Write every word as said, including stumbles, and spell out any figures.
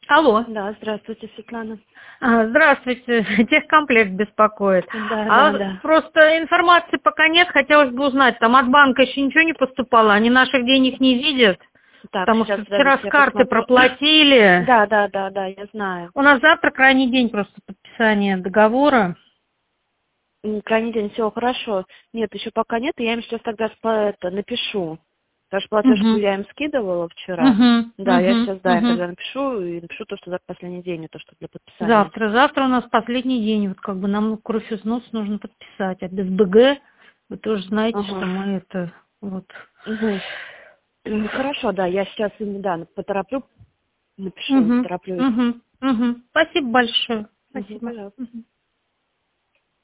Алло. Да, здравствуйте, Светлана. А, Здравствуйте, техкомплект беспокоит. Да, А да, да. просто информации пока нет, хотелось бы узнать, там от банка еще ничего не поступало, они наших денег не видят, Так, потому сейчас, что вчера подождите, с я карты посмотрю. проплатили. Да, да, да, да, я знаю. У нас завтра крайний день просто подписания договора. М, Крайний день, все хорошо. Нет, еще пока нет, и я им сейчас тогда спа- это, напишу. Потому что платежку Угу. я им скидывала вчера. Угу. Да, я Угу. сейчас, да, я Угу. тогда напишу, и напишу то, что завтра последний день, и то, что для подписания. Завтра. Завтра у нас последний день. Вот как бы нам кровь из носа нужно подписать. А без БГ вы тоже знаете, что Ага. мы это вот. Угу. Хорошо, да, я сейчас им, да, потороплю, напишу, Угу. потороплю их. Угу. Угу. Спасибо большое. Угу, Спасибо. пожалуйста. Мгм.